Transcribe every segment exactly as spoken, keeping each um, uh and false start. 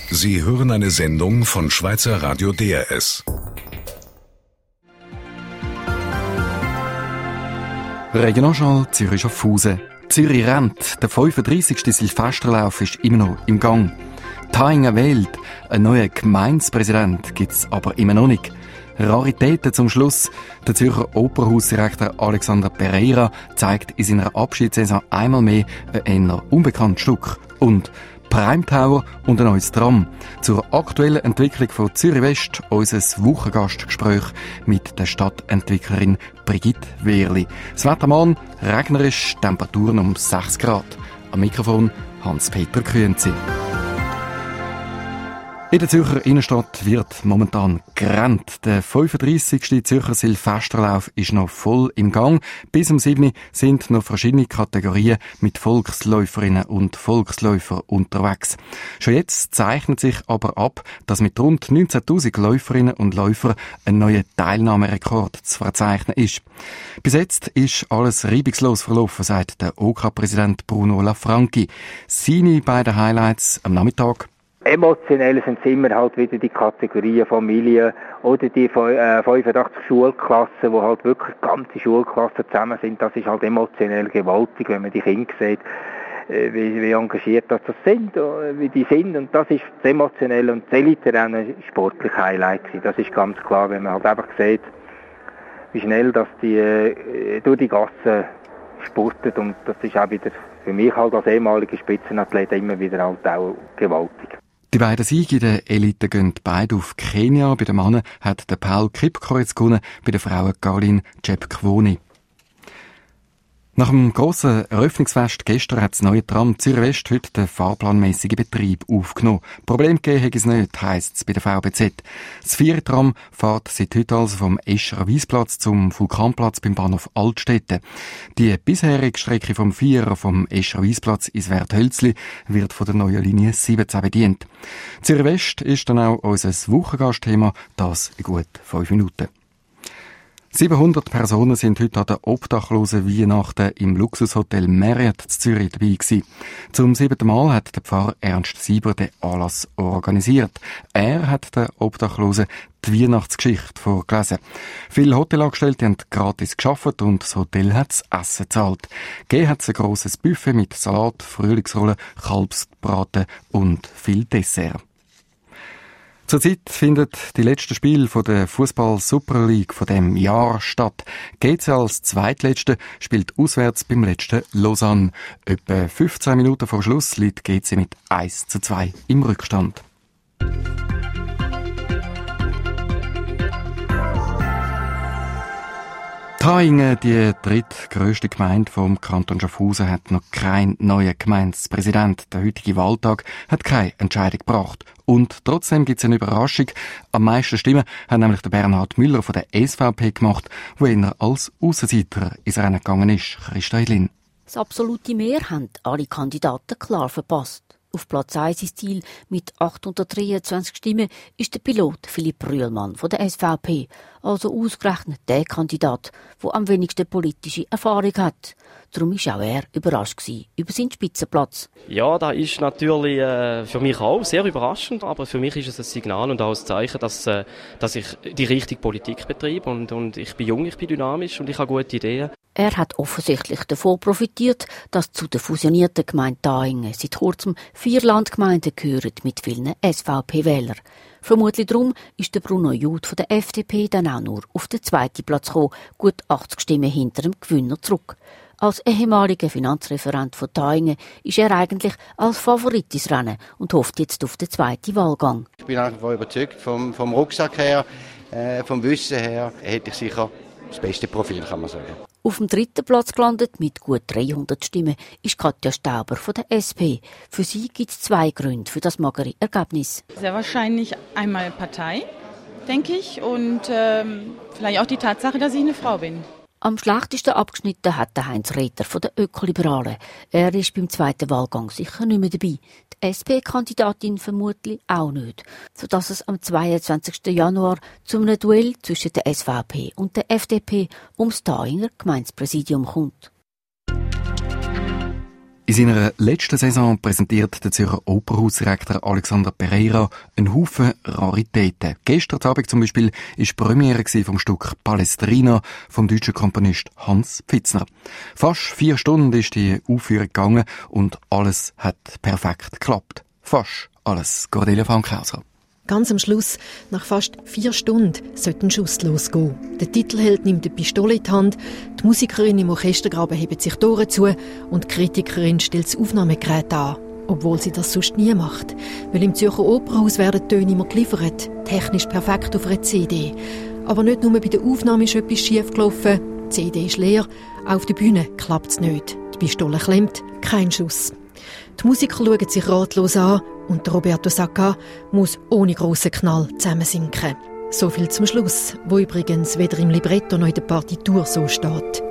Sie hören eine Sendung von Schweizer Radio D R S. Regionalschau Zürich Schaffhausen. Zürich rennt. Der fünfunddreissigste Silvesterlauf ist immer noch im Gang. Thaingen wählt. Ein neuer Gemeindepräsident gibt's aber immer noch nicht. Raritäten zum Schluss. Der Zürcher Opernhausdirektor Alexander Pereira zeigt in seiner Abschiedssaison einmal mehr ein eher unbekanntes Stück. Und Prime Tower und ein neues Tram. Zur aktuellen Entwicklung von Zürich West unser Wochengastgespräch mit der Stadtentwicklerin Brigitte Wehrli. Das Wetter morgen regnerisch, Temperaturen um sechs Grad. Am Mikrofon Hans-Peter Kühnzi. In der Zürcher Innenstadt wird momentan gerannt. Der fünfunddreissigste Zürcher Silvesterlauf ist noch voll im Gang. Bis um sieben Uhr sind noch verschiedene Kategorien mit Volksläuferinnen und Volksläufern unterwegs. Schon jetzt zeichnet sich aber ab, dass mit rund neunzehntausend Läuferinnen und Läufern ein neuer Teilnahmerekord zu verzeichnen ist. Bis jetzt ist alles reibungslos verlaufen, sagt der O K-Präsident Bruno Lafranchi. Seine beiden Highlights am Nachmittag: Emotionell sind es immer halt wieder die Kategorien Familie oder die fünfundachtzig Schulklassen, wo halt wirklich ganze Schulklassen zusammen sind. Das ist halt emotionell gewaltig, wenn man die Kinder sieht, wie, wie engagiert das sind, wie die sind. Und das ist das Emotionelle und das Elite-Rennen sportliche Highlight gewesen. Das ist ganz klar, wenn man halt einfach sieht, wie schnell dass die äh, durch die Gassen spurtet. Und das ist auch wieder für mich halt als ehemaliger Spitzenathlet immer wieder halt auch gewaltig. Die beiden Siege in der Elite gehen beide auf Kenia. Bei den Männern hat der Paul Kipkreuz gewonnen, bei den Frauen Caroline Chepkwony. Nach dem grossen Eröffnungsfest gestern hat das neue Tram Zürich West heute den fahrplanmässigen Betrieb aufgenommen. Problem gegeben hat es nicht, heisst es bei der V B Z. Das Vierer-Tram fährt seit heute also vom Escherer Wiesplatz zum Vulkanplatz beim Bahnhof Altstädte. Die bisherige Strecke vom Vierer vom Escherer Wiesplatz ins Werthölzli wird von der neuen Linie siebzehn bedient. Zürich West ist dann auch unser Wochengastthema, das in gut fünf Minuten. siebenhundert Personen sind heute an der obdachlosen Weihnachten im Luxushotel Marriott in Zürich dabei gewesen. Zum siebten Mal hat der Pfarrer Ernst Sieber den Anlass organisiert. Er hat den Obdachlosen die Weihnachtsgeschichte vorgelesen. Viele Hotelangestellte haben gratis gearbeitet und das Hotel hat das Essen gezahlt. Gegeben hat es ein grosses Buffet mit Salat, Frühlingsrollen, Kalbsbraten und viel Dessert. Zurzeit findet die letzte Spiel von der Fußball-Super League von dem Jahr statt. G C als Zweitletzte spielt auswärts beim letzten Lausanne. Etwa fünfzehn Minuten vor Schluss liegt G C mit eins zu zwei im Rückstand. Thaingen, die drittgrösste Gemeinde vom Kanton Schaffhausen, hat noch keinen neuen Gemeindepräsident. Der heutige Wahltag hat keine Entscheidung gebracht. Und trotzdem gibt es eine Überraschung. Am meisten Stimmen hat nämlich der Bernhard Müller von der S V P gemacht, wo er als Aussenseiter ins Rennen gegangen ist. Christa Helin. Das absolute Mehr haben alle Kandidaten klar verpasst. Auf Platz eins ins Ziel mit achthundertdreiundzwanzig Stimmen ist der Pilot Philipp Rühlmann von der S V P, also ausgerechnet der Kandidat, der am wenigsten politische Erfahrung hat. Darum war auch er überrascht gewesen über seinen Spitzenplatz. Ja, das ist natürlich äh, für mich auch sehr überraschend, aber für mich ist es ein Signal und auch ein Zeichen, dass, äh, dass ich die richtige Politik betreibe und, und ich bin jung, ich bin dynamisch und ich habe gute Ideen. Er hat offensichtlich davon profitiert, dass zu der fusionierten Gemeinde Thaingen seit kurzem vier Landgemeinden gehören mit vielen S V P-Wählern. Vermutlich darum ist der Bruno Juth von der F D P dann auch nur auf den zweiten Platz gekommen, gut achtzig Stimmen hinter dem Gewinner zurück. Als ehemaliger Finanzreferent von Thaingen ist er eigentlich als Favorit ins Rennen und hofft jetzt auf den zweiten Wahlgang. Ich bin einfach überzeugt, vom, vom Rucksack her, äh, vom Wissen her, hätte ich sicher das beste Profil, kann man sagen. Auf dem dritten Platz gelandet mit gut dreihundert Stimmen ist Katja Stauber von der S P. Für sie gibt es zwei Gründe für das magere Ergebnis. Sehr wahrscheinlich einmal Partei, denke ich, und ähm, vielleicht auch die Tatsache, dass ich eine Frau bin. Am schlechtesten abgeschnitten hat der Heinz Reiter von den Ökoliberalen. Er ist beim zweiten Wahlgang sicher nicht mehr dabei. Die S P-Kandidatin vermutlich auch nicht. Sodass es am zweiundzwanzigsten Januar zu einem Duell zwischen der S V P und der F D P ums Thainger Gemeindepräsidium kommt. In seiner letzten Saison präsentiert der Zürcher Opernhausdirektor Alexander Pereira einen Haufen Raritäten. Gestern Abend zum Beispiel war die Premiere vom Stück Palestrina vom deutschen Komponist Hans Pfitzner. Fast vier Stunden ist die Aufführung gegangen und alles hat perfekt geklappt. Fast alles. Cordelia Fankhauser. Ganz am Schluss, nach fast vier Stunden, sollte ein Schuss losgehen. Der Titelheld nimmt eine Pistole in die Hand, die Musikerin im Orchestergraben hebt sich die Ohren zu und die Kritikerin stellt das Aufnahmegerät an, obwohl sie das sonst nie macht. Weil im Zürcher Opernhaus werden die Töne immer geliefert, technisch perfekt auf einer C D. Aber nicht nur bei der Aufnahme ist etwas schief gelaufen, die C D ist leer, auch auf der Bühne klappt es nicht. Die Pistole klemmt, kein Schuss. Die Musiker schauen sich ratlos an und Roberto Sacca muss ohne grossen Knall zusammensinken. So viel zum Schluss, wo übrigens weder im Libretto noch in der Partitur so steht.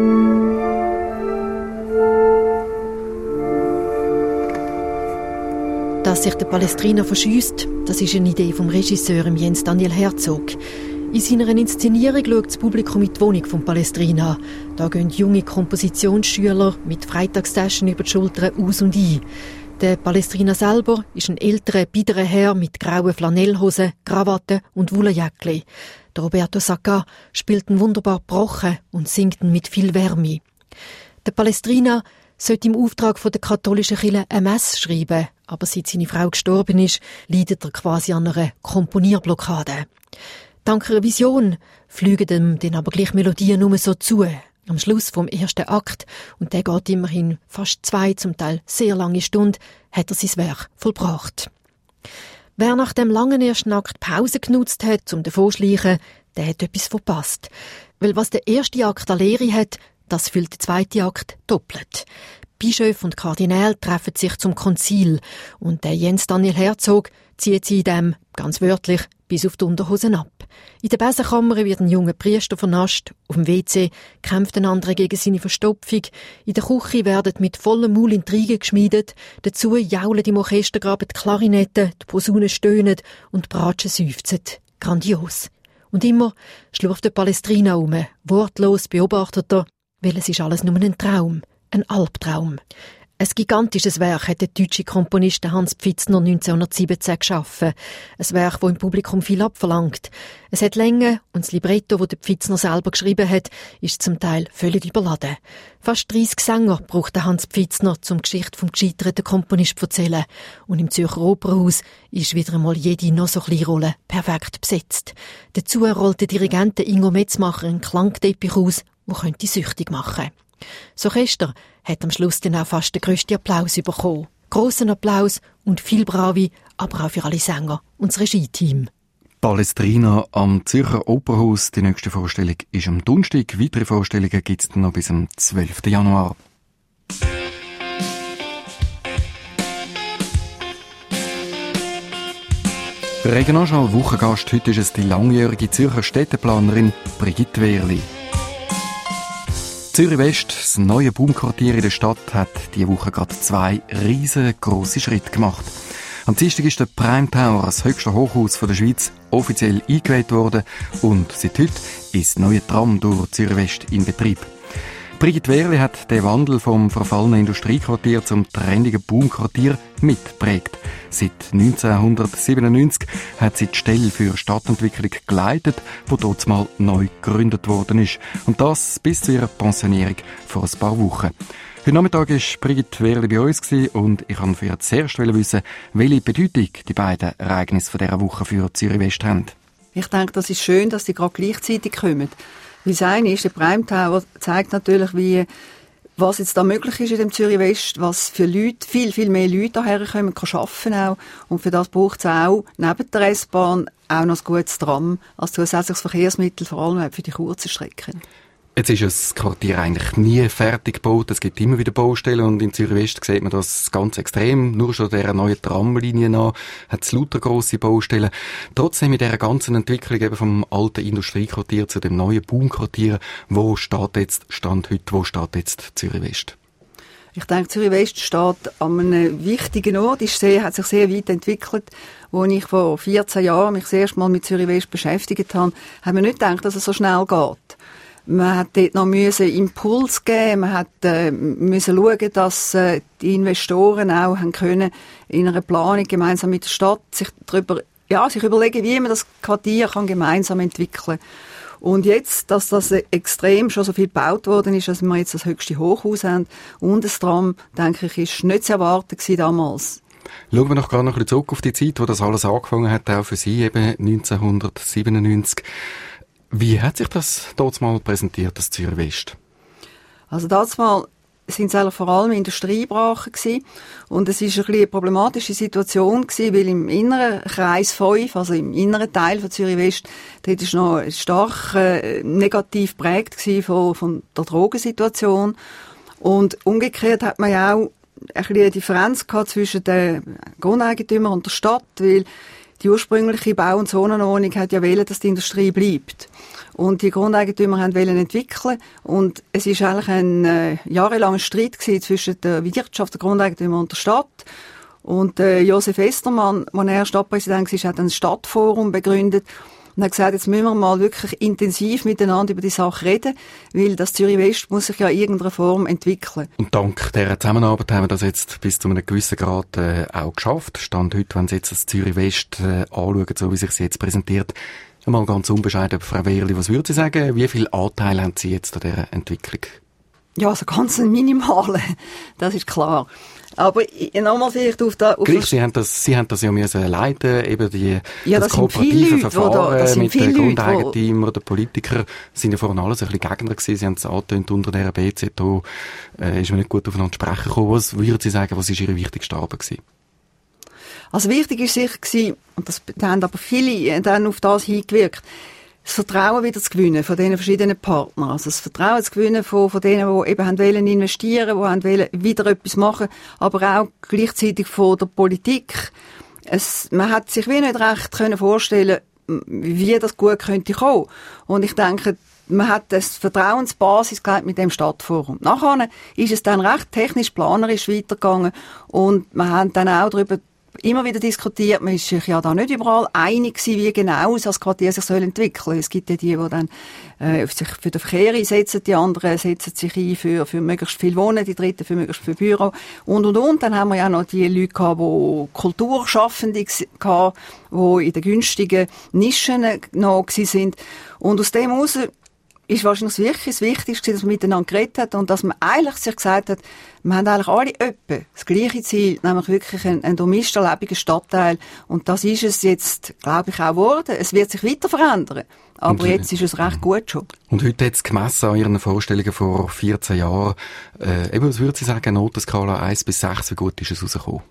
Dass sich der Palestrina verschiesst, das ist eine Idee vom Regisseur Jens Daniel Herzog. In seiner Inszenierung schaut das Publikum in die Wohnung von Palestrina. Da gehen junge Kompositionsschüler mit Freitagstaschen über die Schultern aus und ein. Der Palestrina selber ist ein älterer, biederer Herr mit grauen Flanellhosen, Krawatte und Wollenjäckli. Der Roberto Sacca spielt ihn wunderbar gebrochen und singt ihn mit viel Wärme. Der Palestrina sollte im Auftrag von der katholischen Kirche eine Messe schreiben, aber seit seine Frau gestorben ist, leidet er quasi an einer Komponierblockade. Dank einer Vision fliegen ihm dann aber gleich Melodien nur so zu. Am Schluss vom ersten Akt, und der geht immerhin fast zwei, zum Teil sehr lange Stunden, hat er sein Werk vollbracht. Wer nach dem langen ersten Akt Pause genutzt hat, zum davonschleichen, der hat etwas verpasst. Weil was der erste Akt an Lehre hat, das füllt der zweite Akt doppelt. Bischöfe und Kardinäle treffen sich zum Konzil und der Jens Daniel Herzog zieht sie in dem, ganz wörtlich, bis auf die Unterhosen ab. In der Besenkammer wird ein junger Priester vernascht, auf dem W C kämpft ein anderer gegen seine Verstopfung, in der Küche werden mit vollem Maul Intrigen geschmiedet, dazu jaulen im Orchestergraben die Klarinetten, die Posaunen stöhnen und die Bratschen seufzen. Grandios. Und immer schlurft der Palestrina um, wortlos beobachtet er, weil es ist alles nur ein Traum, ein Albtraum. Ein gigantisches Werk hat der deutsche Komponist Hans Pfitzner neunzehnhundertsiebzehn geschaffen. Ein Werk, das im Publikum viel abverlangt. Es hat Länge und das Libretto, das der Pfitzner selber geschrieben hat, ist zum Teil völlig überladen. Fast dreissig Sänger braucht der Hans Pfitzner, um die Geschichte vom gescheiterten Komponist zu erzählen. Und im Zürcher Opernhaus ist wieder einmal jede noch so kleine Rolle perfekt besetzt. Dazu rollt der Dirigent Ingo Metzmacher einen Klangteppich aus, der könnte süchtig machen. Das Orchester hat am Schluss dann auch fast den grössten Applaus bekommen. Grossen Applaus und viel Bravi, aber auch für alle Sänger und das Regie-Team. Palestrina am Zürcher Opernhaus. Die nächste Vorstellung ist am Donnerstag. Weitere Vorstellungen gibt es dann noch bis am zwölften Januar. Regionalschau Wochengast. Heute ist es die langjährige Zürcher Städteplanerin Brigitte Wehrli. Zürich West, das neue Boomquartier in der Stadt, hat diese Woche gerade zwei riesengroße Schritte gemacht. Am Dienstag ist der Prime Tower, das höchste Hochhaus der Schweiz, offiziell eingeweiht worden und seit heute ist das neue Tram durch Zürich West in Betrieb. Brigitte Wehrli hat den Wandel vom verfallenen Industriequartier zum trendigen Boomquartier mitgeprägt. Seit neunzehnhundertsiebenundneunzig hat sie die Stelle für Stadtentwicklung geleitet, die dort mal neu gegründet worden ist. Und das bis zu ihrer Pensionierung vor ein paar Wochen. Heute Nachmittag war Brigitte Wehrli bei uns und ich wollte für ihr zuerst wissen, welche Bedeutung die beiden Ereignisse dieser Woche für Zürich West haben. Ich denke, das ist schön, dass sie gerade gleichzeitig kommen. Weil das eine ist, der Prime Tower zeigt natürlich, wie, was jetzt da möglich ist in dem Zürich West, was für Leute, viel, viel mehr Leute daher kommen, kann arbeiten auch. Und für das braucht es auch neben der S-Bahn auch noch ein gutes Tram als zusätzliches Verkehrsmittel, vor allem für die kurzen Strecken. Jetzt ist das Quartier eigentlich nie fertig gebaut. Es gibt immer wieder Baustellen und in Zürich West sieht man das ganz extrem. Nur schon dieser neuen Tramlinie nach hat es lauter grosse Baustellen. Trotzdem in dieser ganzen Entwicklung eben vom alten Industriequartier zu dem neuen Boomquartier, wo steht jetzt, Stand heute, wo steht jetzt Zürich West? Ich denke, Zürich West steht an einem wichtigen Ort, ist sehr, hat sich sehr weit entwickelt. Als ich vor vierzehn Jahren mich das erste Mal mit Zürich West beschäftigt habe, haben wir nicht gedacht, dass es so schnell geht. Man hat dort noch müssen Impuls geben, man hat äh, müssen schauen, dass äh, die Investoren auch haben können in einer Planung gemeinsam mit der Stadt sich darüber, ja, sich überlegen, wie man das Quartier kann gemeinsam entwickeln. Und jetzt, dass das extrem schon so viel gebaut worden ist, dass wir jetzt das höchste Hochhaus haben und das Tram, denke ich, ist nicht zu erwarten gewesen damals. Schauen wir noch gerade noch ein bisschen zurück auf die Zeit, wo das alles angefangen hat, auch für Sie eben neunzehnhundertsiebenundneunzig. Wie hat sich das dort mal präsentiert, das Zürich West? Also dort mal sind es eigentlich vor allem Industriebrachen gewesen. Und es ist ein bisschen eine problematische Situation gewesen, weil im inneren Kreis fünf, also im inneren Teil von Zürich West, dort ist noch stark äh, negativ geprägt gewesen von, von der Drogensituation. Und umgekehrt hat man ja auch ein bisschen eine Differenz gehabt zwischen den Grundeigentümern und der Stadt, weil die ursprüngliche Bau- und Zonenordnung hat ja wollen, dass die Industrie bleibt. Und die Grundeigentümer haben wollen entwickeln. Und es ist eigentlich ein äh, jahrelanger Streit gewesen zwischen der Wirtschaft, der Grundeigentümer und der Stadt. Und äh, Josef Estermann, als er Stadtpräsident war, hat ein Stadtforum begründet und hat gesagt, jetzt müssen wir mal wirklich intensiv miteinander über die Sache reden, weil das Zürich West muss sich ja in irgendeiner Form entwickeln. Und dank dieser Zusammenarbeit haben wir das jetzt bis zu einem gewissen Grad äh, auch geschafft. Stand heute, wenn Sie jetzt das Zürich West äh, anschauen, so wie sich sie jetzt präsentiert, mal ganz unbescheiden, Frau Wehrli, was würden Sie sagen? Wie viel Anteil haben Sie jetzt an dieser Entwicklung? Ja, also ganz ein minimale, das ist klar. Aber nochmal vielleicht auf da... Auf Gleich, Sie haben das, Sie haben das ja müssen leiten, eben die, ja, das, das kooperative Leute, Verfahren da, mit den Grundeigentümern, Leute, den Politikern, sind ja vorhin alles ein bisschen Gegner gewesen. Sie haben es angetönt, unter der B Z O äh, ist man nicht gut aufeinander sprechen gekommen. Was würden Sie sagen, was ist Ihre wichtigste Arbeit gewesen? Also wichtig ist sicher gewesen, und das da haben aber viele dann auf das hingewirkt, das Vertrauen wieder zu gewinnen von diesen verschiedenen Partnern. Also das Vertrauen zu gewinnen von, von denen, die eben haben wollen investieren, die haben wollen wieder etwas machen, aber auch gleichzeitig von der Politik. Es, man hat sich wie nicht recht können vorstellen, wie das gut könnte kommen. Und ich denke, man hat das Vertrauensbasis gelegt mit dem Stadtforum. Nachher ist es dann recht technisch planerisch weitergegangen und wir haben dann auch darüber immer wieder diskutiert, man ist sich ja da nicht überall einig gewesen, wie genau das Quartier sich soll entwickeln. Es gibt ja die, die dann äh, sich für den Verkehr einsetzen, die anderen setzen sich ein für, für möglichst viel Wohnen, die dritten für möglichst viel Büro und und und. Dann haben wir ja noch die Leute gehabt, die Kulturschaffende gehabt, die in den günstigen Nischen noch gewesen sind. Und aus dem heraus ist wahrscheinlich wirklich das Wichtigste, dass man miteinander geredet hat und dass man eigentlich sich gesagt hat, wir haben eigentlich alle öppe das gleiche Ziel, nämlich wirklich ein, ein durchmischter, lebendiger Stadtteil. Und das ist es jetzt, glaube ich, auch geworden. Es wird sich weiter verändern. Aber und, jetzt ist es recht gut schon. Und heute hat es gemessen an Ihren Vorstellungen vor vierzehn Jahren, äh, eben, was würden Sie sagen, Notenskala eins bis sechs, wie gut ist es rausgekommen?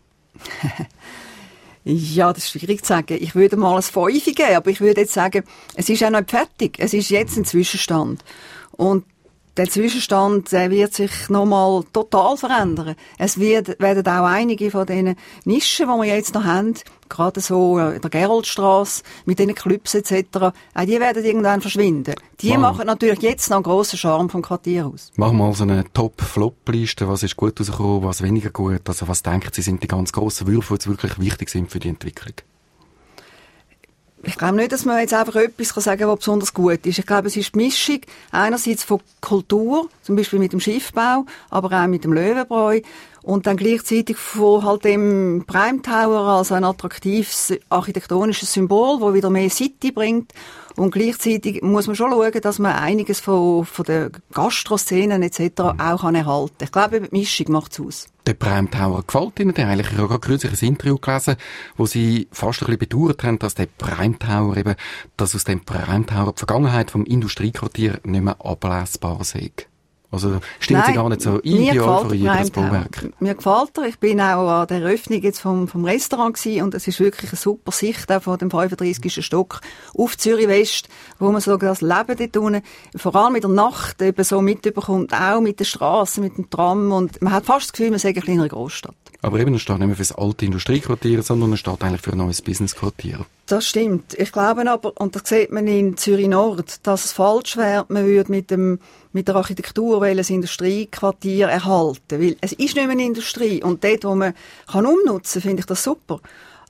Ja, das ist schwierig zu sagen. Ich würde mal ein fünf geben, aber ich würde jetzt sagen, es ist auch noch nicht fertig. Es ist jetzt ein Zwischenstand. Und der Zwischenstand, der wird sich nochmal total verändern. Es wird, werden auch einige von diesen Nischen, die wir jetzt noch haben, gerade so in der Geroldstrasse, mit diesen Clubs et cetera, auch die werden irgendwann verschwinden. Die wow. machen natürlich jetzt noch einen grossen Charme vom Quartier aus. Machen wir mal so eine Top-Flop-Liste. Was ist gut rausgekommen, was weniger gut? Also was denken Sie, sind die ganz grossen Würfe, die jetzt wirklich wichtig sind für die Entwicklung? Ich glaube nicht, dass man jetzt einfach etwas sagen kann, was besonders gut ist. Ich glaube, es ist die Mischung einerseits von Kultur, zum Beispiel mit dem Schiffbau, aber auch mit dem Löwenbräu und dann gleichzeitig von halt dem Prime Tower als ein attraktives architektonisches Symbol, das wieder mehr City bringt. Und gleichzeitig muss man schon schauen, dass man einiges von, von den Gastroszenen et cetera auch kann erhalten kann. Ich glaube, die Mischung macht es aus. Der Prime Tower gefällt Ihnen der eigentlich? Ich habe gerade kürzlich ein Interview gelesen, wo Sie fast ein bisschen bedauert haben, dass der Prime Tower eben, dass aus dem Prime Tower die Vergangenheit vom Industriequartier nicht mehr ablesbar sei. Also stimmt sie gar nicht so ideal für das Bauwerk? Mir gefällt er. Ich bin auch an der Eröffnung jetzt vom, vom Restaurant gewesen und es ist wirklich eine super Sicht auch von dem fünfunddreißigsten Stock auf Zürich West, wo man so das Leben dort unten, vor allem in der Nacht eben so mitbekommt, auch mit der Straße, mit dem Tram und man hat fast das Gefühl, man sei eine kleinere Großstadt. Aber eben, es steht nicht mehr für das alte Industriequartier, sondern es steht eigentlich für ein neues Businessquartier. Das stimmt. Ich glaube aber, und das sieht man in Zürich Nord, dass es falsch wäre, man würde mit dem, mit der Architektur ein Industriequartier erhalten. Weil es ist nicht mehr eine Industrie. Und dort, wo man kann umnutzen, finde ich das super.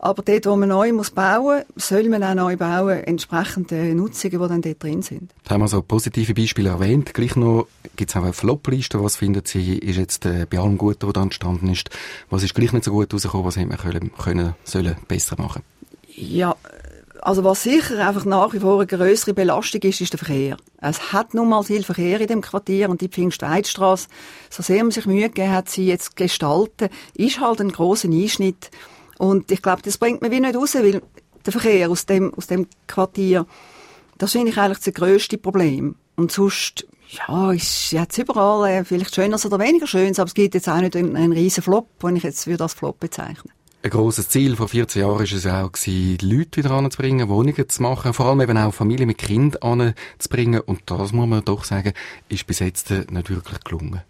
Aber dort, wo man neu muss bauen muss, soll man auch neu bauen, entsprechend den Nutzungen, die dann dort drin sind. Da haben wir so positive Beispiele erwähnt. Gleich noch gibt es auch eine Flop-Liste. Was finden Sie, ist jetzt äh, bei allem Guten, was da entstanden ist? Was ist gleich nicht so gut rausgekommen? Was hätte man können, können, sollen besser machen? Ja, also was sicher einfach nach wie vor eine grössere Belastung ist, ist der Verkehr. Es hat nun mal viel Verkehr in dem Quartier und die Pfingstweidstrasse, so sehr man sich Mühe gegeben hat, sie jetzt zu gestalten, ist halt ein grosser Einschnitt. Und ich glaube, das bringt man wie nicht raus, weil der Verkehr aus dem, aus dem Quartier, das finde ich eigentlich das grösste Problem. Und sonst, ja, ist jetzt überall äh, vielleicht Schöneres oder weniger Schönes, aber es gibt jetzt auch nicht einen, einen riesen Flop, den ich jetzt für als Flop bezeichne. Ein grosses Ziel vor vierzehn Jahren war es auch, die Leute wieder anzubringen, Wohnungen zu machen, vor allem eben auch Familien mit Kindern anzubringen. Und das, muss man doch sagen, ist bis jetzt nicht wirklich gelungen.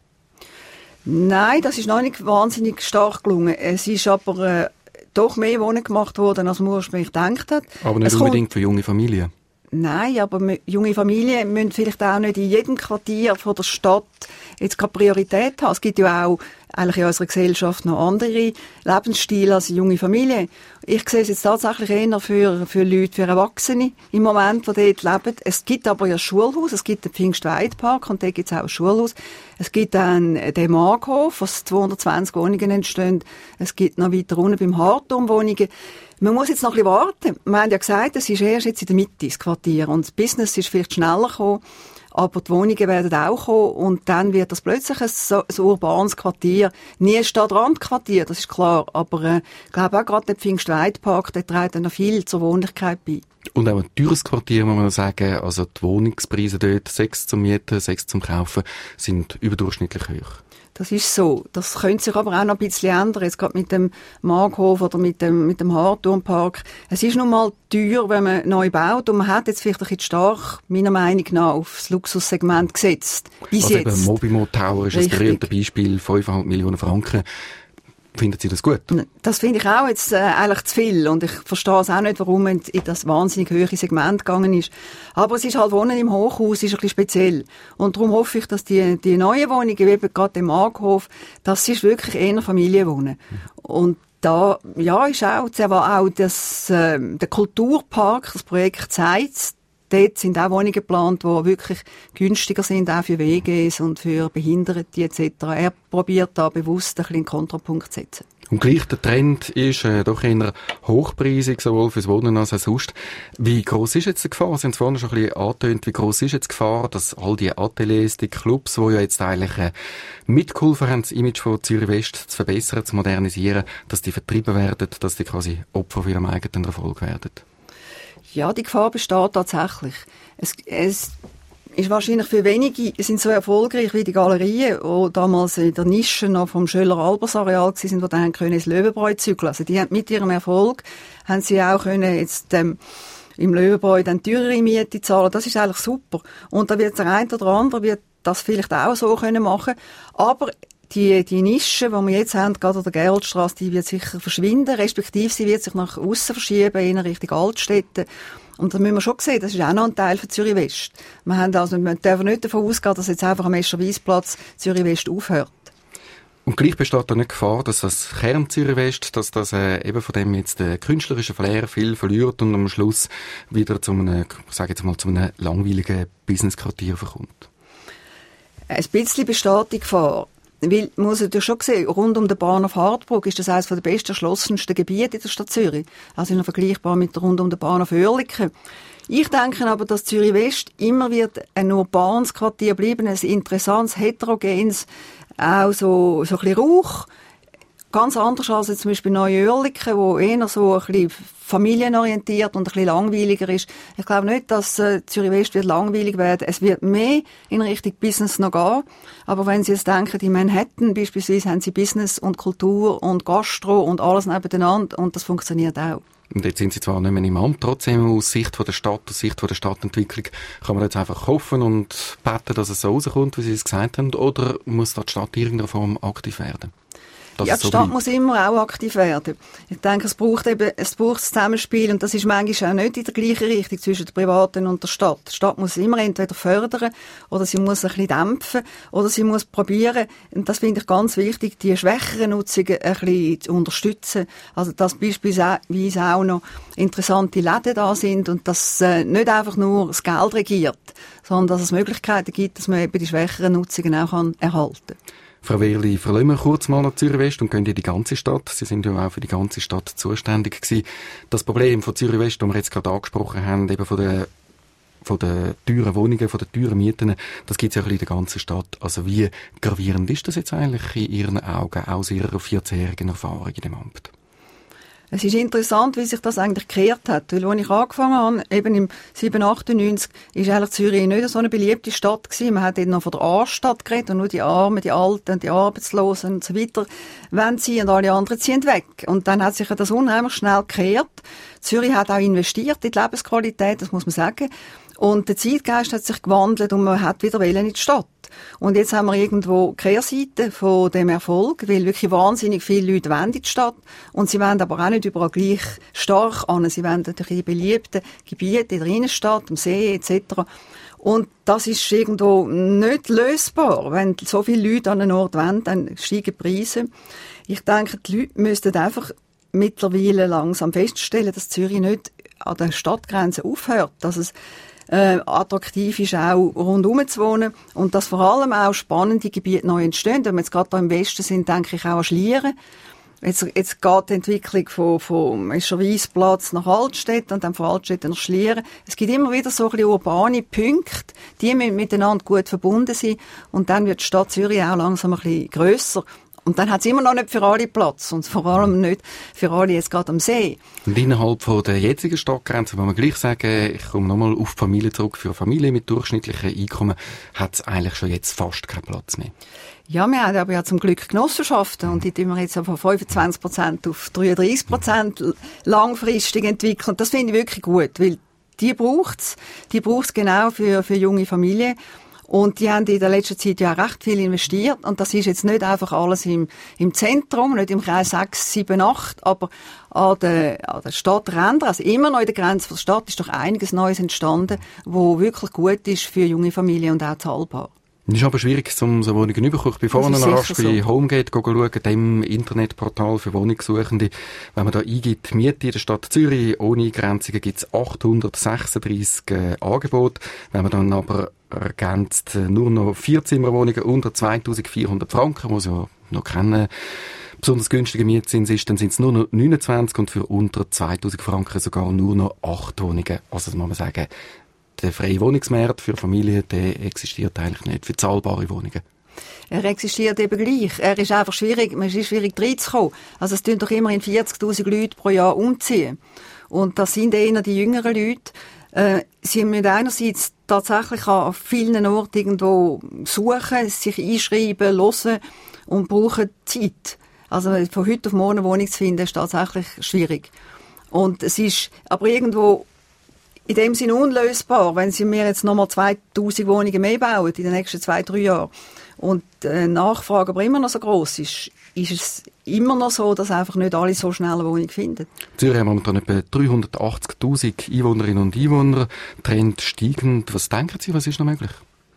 Nein, das ist noch nicht wahnsinnig stark gelungen. Es ist aber äh, doch mehr Wohnungen gemacht worden, als man ursprünglich gedacht hat. Aber nicht es unbedingt kommt... für junge Familien. Nein, aber junge Familien müssen vielleicht auch nicht in jedem Quartier von der Stadt jetzt gerade Priorität haben. Es gibt ja auch eigentlich in unserer Gesellschaft noch andere Lebensstile als junge Familien. Ich sehe es jetzt tatsächlich eher für, für Leute, für Erwachsene im Moment, die dort leben. Es gibt aber ja ein Schulhaus, es gibt den Pfingstweidpark und dort gibt es auch ein Schulhaus. Es gibt dann den Markhof, wo zweihundertzwanzig Wohnungen entstehen. Es gibt noch weiter unten beim Hartum Wohnungen. Man muss jetzt noch ein bisschen warten. Wir haben ja gesagt, es ist erst jetzt in der Mitte, das Quartier. Und das Business ist vielleicht schneller gekommen, aber die Wohnungen werden auch kommen. Und dann wird das plötzlich ein, so, ein urbanes Quartier. Nie ein Stadtrandquartier, das ist klar. Aber äh, ich glaube auch gerade der Pfingstweidpark, der trägt dann noch viel zur Wohnlichkeit bei. Und auch ein teures Quartier, muss man sagen. Also die Wohnungspreise dort, sechs zum Mieten, sechs zum Kaufen, sind überdurchschnittlich hoch. Das ist so. Das könnte sich aber auch noch ein bisschen ändern. Jetzt gerade mit dem Markhof oder mit dem, mit dem Harturmpark. Es ist nun mal teuer, wenn man neu baut. Und man hat jetzt vielleicht ein bisschen stark, meiner Meinung nach, aufs Luxussegment gesetzt. Bis also jetzt. Eben Mobimo Tower ist Richtig. ein berühmtes Beispiel. fünfeinhalb Millionen Franken. Finden Sie das gut? Das finde ich auch jetzt äh, eigentlich zu viel. Und ich verstehe es auch nicht, warum man in das wahnsinnig hohe Segment gegangen ist. Aber es ist halt, Wohnen im Hochhaus ist ein bisschen speziell. Und darum hoffe ich, dass die, die neuen Wohnungen, wie eben gerade der Markhof, das ist wirklich eher Familienwohnen. Mhm. Und da, ja, ist auch, auch das, äh, der Kulturpark, das Projekt zeigt, dort sind auch Wohnungen geplant, die wirklich günstiger sind, auch für W Gs und für Behinderte et cetera. Er probiert da bewusst ein bisschen einen Kontrapunkt zu setzen. Und gleich der Trend ist äh, doch eher hochpreisig, sowohl fürs Wohnen als auch sonst. Wie gross ist jetzt die Gefahr? Sie haben es vorhin schon ein bisschen angetönt. Wie gross ist jetzt die Gefahr, dass all die Ateliers, die Clubs, die ja jetzt eigentlich äh, mitgeholfen haben, das Image von Zürich West zu verbessern, zu modernisieren, dass die vertrieben werden, dass die quasi Opfer für ihren eigenen Erfolg werden? Ja, die Gefahr besteht tatsächlich. Es, es ist wahrscheinlich für wenige, sind so erfolgreich wie die Galerien, die damals in der Nische noch vom Schöller-Albers-Areal waren, die dann können ins Löwenbräu zügeln. Also die haben mit ihrem Erfolg, haben sie auch können jetzt, ähm, im Löwenbräu dann teurere Miete zahlen. Das ist eigentlich super. Und da wird der eine oder andere wird das vielleicht auch so können machen. Aber Die, die Nische, die wir jetzt haben, gerade an der Geroldsstrasse, die wird sicher verschwinden, respektive sie wird sich nach aussen verschieben, in Richtung Altstädte. Und da müssen wir schon sehen, das ist auch noch ein Teil von Zürich West. Wir haben also, wir dürfen nicht davon ausgehen, dass jetzt einfach am Escherweisplatz Zürich West aufhört. Und gleich besteht da nicht Gefahr, dass das Kern Zürich West, dass das äh, eben von dem jetzt der künstlerische Flair viel verliert und am Schluss wieder zu einem, ich sage jetzt mal, zu einem langweiligen Businessquartier verkommt? Ein bisschen besteht die Gefahr. Weil, man muss ja schon sehen, rund um den Bahnhof Hartbrugg ist das eines der besten, erschlossensten Gebiete in der Stadt Zürich. Also noch vergleichbar mit rund um den Bahnhof Oerlikon. Ich denke aber, dass Zürich West immer wird ein urbanes Quartier bleiben, ein interessantes, heterogenes, auch so, so ein bisschen Rauch. Ganz anders als jetzt zum Beispiel Neu-Oerlikon, wo eher so ein bisschen familienorientiert und ein bisschen langweiliger ist. Ich glaube nicht, dass äh, Zürich West wird langweilig werden. Es wird mehr in Richtung Business noch gehen. Aber wenn Sie jetzt denken, in Manhattan beispielsweise haben Sie Business und Kultur und Gastro und alles nebeneinander und das funktioniert auch. Und jetzt sind Sie zwar nicht mehr im Amt, trotzdem aus Sicht von der Stadt, aus Sicht von der Stadtentwicklung, kann man jetzt einfach hoffen und beten, dass es so rauskommt, wie Sie es gesagt haben, oder muss da die Stadt in irgendeiner Form aktiv werden? dass ja, es so die Stadt bleibt? muss immer auch aktiv werden. Ich denke, es braucht eben, es braucht das Zusammenspiel und das ist manchmal auch nicht in der gleichen Richtung zwischen der Privaten und der Stadt. Die Stadt muss immer entweder fördern oder sie muss ein bisschen dämpfen oder sie muss probieren, und das finde ich ganz wichtig, die schwächeren Nutzungen ein bisschen zu unterstützen. Also, dass beispielsweise auch noch interessante Läden da sind und dass äh, nicht einfach nur das Geld regiert, sondern dass es Möglichkeiten gibt, dass man eben die schwächeren Nutzungen auch kann erhalten kann. Frau Wehrli, verlassen wir kurz mal nach Zürich West und gehen in die ganze Stadt. Sie sind ja auch für die ganze Stadt zuständig gewesen. Das Problem von Zürich West, das wir jetzt gerade angesprochen haben, eben von der von den teuren Wohnungen, von den teuren Mieten, das gibt es ja ein bisschen in der ganzen Stadt. Also wie gravierend ist das jetzt eigentlich in Ihren Augen, aus Ihrer vierzehnjährigen Erfahrung in dem Amt? Es ist interessant, wie sich das eigentlich gekehrt hat. Weil, als ich angefangen habe, eben im sieben achtundneunzig, ist eigentlich Zürich nicht so eine beliebte Stadt gewesen. Man hat dort noch von der A-Stadt geredet und nur die Armen, die Alten, die Arbeitslosen und so weiter wollen ziehen und alle anderen ziehen weg. Und dann hat sich das unheimlich schnell gekehrt. Zürich hat auch investiert in die Lebensqualität, das muss man sagen. Und der Zeitgeist hat sich gewandelt und man hat wieder in die Stadt. Und jetzt haben wir irgendwo Kehrseite von dem Erfolg, weil wirklich wahnsinnig viele Leute wollen in die Stadt. Und sie wollen aber auch nicht überall gleich stark an. Sie wollen natürlich in die beliebten Gebiete, in der Innenstadt, am See et cetera. Und das ist irgendwo nicht lösbar. Wenn so viele Leute an einen Ort wollen, dann steigen die Preise. Ich denke, die Leute müssten einfach mittlerweile langsam feststellen, dass Zürich nicht an der Stadtgrenze aufhört, dass es äh, attraktiv ist, auch rundherum zu wohnen und dass vor allem auch spannende Gebiete neu entstehen. Wenn wir jetzt gerade hier im Westen sind, denke ich auch an Schlieren. Jetzt, jetzt geht die Entwicklung von, vom Escherweisplatz nach Altstädt und dann von Altstädt nach Schlieren. Es gibt immer wieder so ein bisschen urbane Punkte, die müssen miteinander gut verbunden sein und dann wird die Stadt Zürich auch langsam ein bisschen grösser. Und dann hat es immer noch nicht für alle Platz und vor allem nicht für alle jetzt gerade am See. Und innerhalb von der jetzigen Stadtgrenze, wo man gleich sagen, ich komme nochmal auf die Familie zurück, für Familien mit durchschnittlichem Einkommen, hat es eigentlich schon jetzt fast keinen Platz mehr. Ja, wir haben aber ja zum Glück Genossenschaften und die tun wir jetzt von fünfundzwanzig Prozent auf dreiunddreißig Prozent langfristig entwickeln. Das finde ich wirklich gut, weil die braucht's, die braucht's genau für, für junge Familien. Und die haben in der letzten Zeit ja recht viel investiert. Und das ist jetzt nicht einfach alles im, im Zentrum, nicht im Kreis sechs, sieben, acht, aber an der, an der Stadträndern, also immer noch in der Grenze der Stadt, ist doch einiges Neues entstanden, wo wirklich gut ist für junge Familien und auch zahlbar. Es ist aber schwierig, um so Wohnungen zu bekommen. Ich bin vorhin noch rasch bei so. Homegate schauen, dem Internetportal für Wohnungssuchende. Wenn man da eingibt, Miete in der Stadt Zürich, ohne Eingrenzungen, gibt es achthundertsechsunddreissig äh, Angebote. Wenn man dann aber ergänzt äh, nur noch Vierzimmerwohnungen unter zweitausendvierhundert Franken, wo es ja noch keine besonders günstige Mietzins ist, dann sind es nur noch neunundzwanzig und für unter zweitausend Franken sogar nur noch acht Wohnungen. Also das muss man sagen, der freie Wohnungsmarkt für Familien, der existiert eigentlich nicht für zahlbare Wohnungen. Er existiert eben gleich. Er ist einfach schwierig, es ist schwierig reinzukommen. Also es tun doch immerhin vierzigtausend Leute pro Jahr umziehen. Und das sind eher die jüngeren Leute. Äh, sie müssen einerseits tatsächlich an vielen Orten irgendwo suchen, sich einschreiben, hören und brauchen Zeit. Also von heute auf morgen eine Wohnung zu finden, ist tatsächlich schwierig. Und es ist aber irgendwo in dem Sinne unlösbar, wenn sie mir jetzt nochmal zweitausend Wohnungen mehr bauen in den nächsten zwei, drei Jahren und die äh, Nachfrage aber immer noch so gross ist, ist es immer noch so, dass einfach nicht alle so schnell eine Wohnung finden. Zürich haben momentan etwa dreihundertachtzigtausend Einwohnerinnen und Einwohner, Trend steigend. Was denken Sie, was ist noch möglich?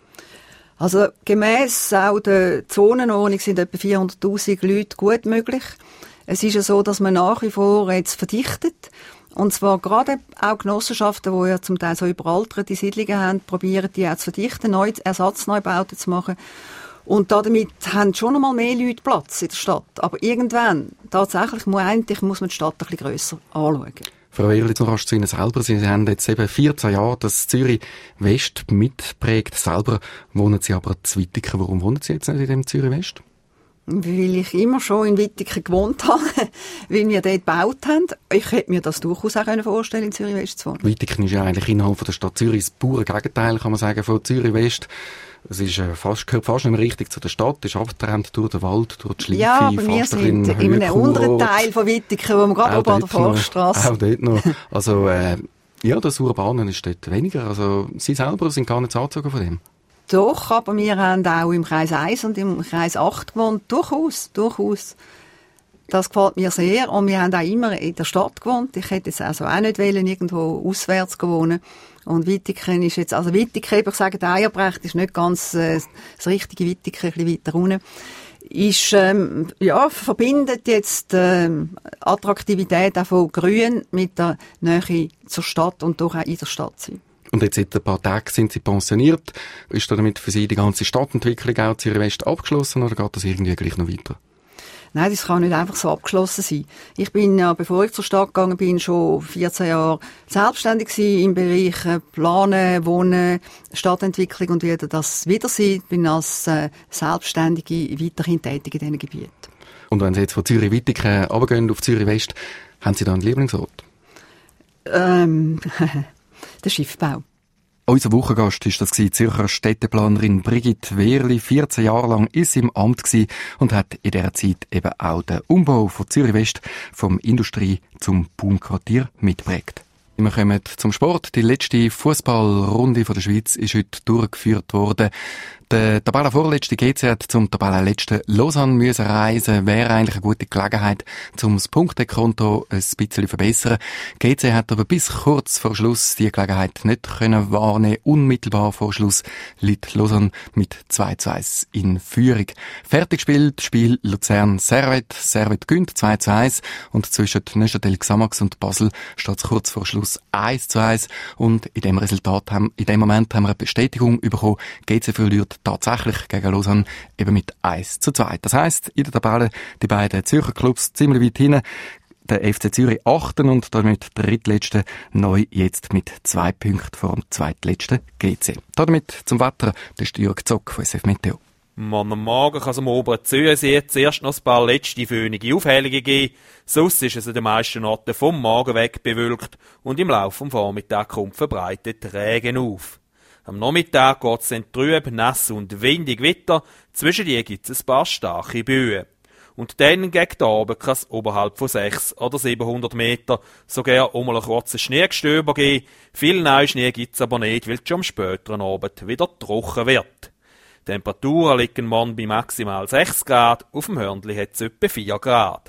Also gemäss auch der Zonenordnung sind etwa vierhunderttausend Leute gut möglich. Es ist ja so, dass man nach wie vor jetzt verdichtet. Und zwar gerade auch Genossenschaften, die ja zum Teil so überalterte Siedlungen haben, probieren die auch zu verdichten, neu, Ersatzneubauten zu machen. Und damit haben schon einmal mehr Leute Platz in der Stadt. Aber irgendwann, tatsächlich muss, eigentlich muss man die Stadt ein bisschen grösser anschauen. Frau Wehrli, jetzt noch rasch zu Ihnen selber. Sie haben jetzt eben vierzehn Jahre das Zürich West mitprägt. Selber wohnen Sie aber in Wittigen. Warum wohnen Sie jetzt nicht in dem Zürich West? Weil ich immer schon in Wittigen gewohnt habe, weil wir dort gebaut haben. Ich hätte mir das durchaus auch vorstellen, in Zürich West zu wohnen. Wittigen ist ja eigentlich innerhalb der Stadt Zürich das pure Gegenteil, kann man sagen, von Zürich West. Es ist fast, gehört fast nicht mehr richtig zu der Stadt, ist abgetrennt durch den Wald, durch die Schleife. Ja, aber wir sind in einem unteren Teil von Wittigen, wo wir gerade oben an der Forststrasse. Auch dort noch. Also, äh, ja, das Urbanen ist dort weniger. Also, Sie selber sind gar nicht angezogen von dem. Doch, aber wir haben auch im Kreis eins und im Kreis acht gewohnt. Durchaus, durchaus. Das gefällt mir sehr. Und wir haben auch immer in der Stadt gewohnt. Ich hätte jetzt also auch nicht wollen, irgendwo auswärts wohnen. Und Wittigen ist jetzt, also Wittigen, ich sage, der Eierbrecht ist nicht ganz äh, das richtige Wittigen, ein bisschen weiter unten. Ist, ähm, ja, verbindet jetzt ähm, Attraktivität auch von Grün mit der Nähe zur Stadt und doch auch in der Stadt sein. Und jetzt seit ein paar Tagen sind Sie pensioniert. Ist damit für Sie die ganze Stadtentwicklung auch Zürich West abgeschlossen oder geht das irgendwie gleich noch weiter? Nein, das kann nicht einfach so abgeschlossen sein. Ich bin ja, bevor ich zur Stadt gegangen bin, schon vierzehn Jahre selbstständig gewesen im Bereich Planen, Wohnen, Stadtentwicklung und werde das wieder sein. Ich bin als äh, Selbstständige weiterhin tätig in diesen Gebieten. Und wenn Sie jetzt von Zürich-Wittigen runtergehen auf Zürich-West, haben Sie da einen Lieblingsort? Ähm, der Schiffbau. Unser Wochengast war das die Zürcher Städteplanerin Brigitte Wehrli. vierzehn Jahre lang ist sie im Amt und hat in dieser Zeit eben auch den Umbau von Zürich West vom Industrie- zum Baumquartier mitgeprägt. Wir kommen zum Sport. Die letzte Fußballrunde der Schweiz ist heute durchgeführt worden. Der Tabellenvorletzte G C hat zum Tabellenletzten Lausanne müssen reisen. Wäre eigentlich eine gute Gelegenheit, um das Punktekonto ein bisschen zu verbessern. G C hat aber bis kurz vor Schluss die Gelegenheit nicht können wahrnehmen. Unmittelbar vor Schluss liegt Lausanne mit zwei zu eins in Führung. Fertig gespielt, Spiel Luzern-Servet. Servet gewinnt zwei zu eins und zwischen Neuchâtel Xamax und Basel steht es kurz vor Schluss eins zu eins und in dem Resultat haben, in dem Moment haben wir eine Bestätigung bekommen. G C verliert tatsächlich gegen Lausanne eben mit eins zu zwei. Das heisst, in der Tabelle die beiden Zürcher Clubs ziemlich weit hinten. Der F C Zürich achten und damit drittletzte neu jetzt mit zwei Punkten vor dem zweitletzten G C. Damit zum Wetter, der Jürg Zock von S F Meteo. Man am Morgen kann es am oberen Zürichsee zuerst noch ein paar letzte föhnige Aufhellungen geben. Sonst ist es an den meisten Orten vom Morgen weg bewölkt und im Laufe des Vormittags kommt verbreitet Regen auf. Am Nachmittag geht es dann trüb, nass und windig weiter. Zwischen die gibt es ein paar starke Böen. Und dann gegen den Abend kann es oberhalb von sechs oder siebenhundert Meter sogar um ein kurzes Schneegestöber geben. Viel Neuschnee gibt es aber nicht, weil es schon am späteren Abend wieder trocken wird. Die Temperaturen liegen morgen bei maximal sechs Grad, auf dem Hörnli hat es etwa vier Grad.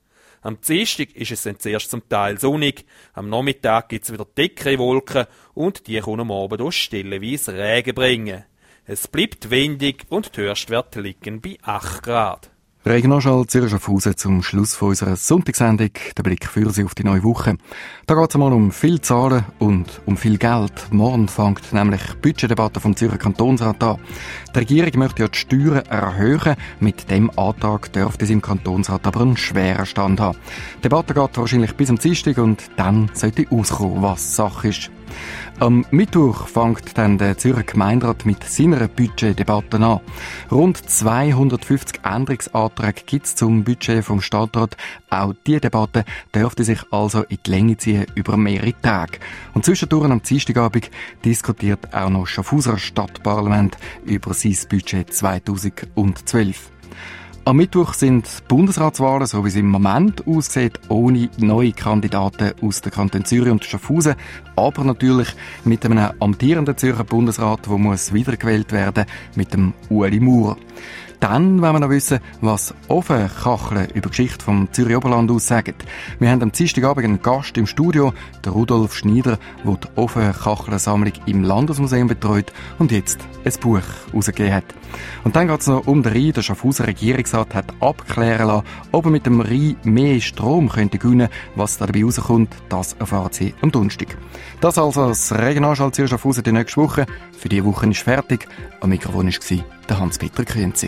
Am Dienstag ist es dann zuerst zum Teil sonnig, am Nachmittag gibt es wieder dickere Wolken und die können am Abend auch stellenweise Regen bringen. Es bleibt windig und die Höchstwerte liegen bei acht Grad. Regionalschall Zürich Schaffhausen zum Schluss von unserer Sonntagssendung. Der Blick für Sie auf die neue Woche. Da geht es einmal um viele Zahlen und um viel Geld. Morgen fängt nämlich die Budgetdebatte vom Zürcher Kantonsrat an. Die Regierung möchte ja die Steuern erhöhen. Mit dem Antrag dürfte sie im Kantonsrat aber einen schweren Stand haben. Die Debatte geht wahrscheinlich bis am Dienstag und dann sollte auskommen, was Sache ist. Am Mittwoch fängt dann der Zürcher Gemeinderat mit seiner Budgetdebatte an. Rund zweihundertfünfzig Änderungsanträge gibt es zum Budget vom Stadtrat. Auch diese Debatte dürfte sich also in die Länge ziehen über mehrere Tage. Und zwischendurch am Dienstagabend diskutiert auch noch das Schaffhauser Stadtparlament über sein Budget zweitausendzwölf. Am Mittwoch sind Bundesratswahlen, so wie es im Moment aussieht, ohne neue Kandidaten aus den Kantonen Zürich und Schaffhausen, aber natürlich mit einem amtierenden Zürcher Bundesrat, der muss wiedergewählt werden, mit dem Ueli Maurer. Dann wollen wir noch wissen, was Ofenkacheln über die Geschichte vom Zürich Oberland aussagen. Wir haben am Dienstagabend einen Gast im Studio, der Rudolf Schneider, der die Ofenkacheln-Sammlung im Landesmuseum betreut und jetzt ein Buch herausgegeben hat. Und dann geht es noch um den Rhein. Der Schaffhauser Regierungsrat hat abklären lassen, ob er mit dem Rhein mehr Strom könnte gewinnen. Was da dabei rauskommt, das erfahren Sie am Donnerstag. Das also das Regionalschall Zürich Schaffhausen die nächste Woche. Für diese Woche ist fertig. Am Mikrofon war der Hans-Peter Krenzi.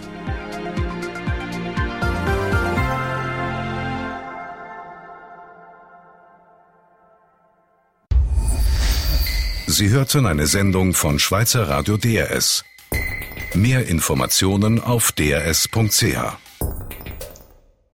Sie hörten eine Sendung von Schweizer Radio D R S. Mehr Informationen auf d r s punkt c h.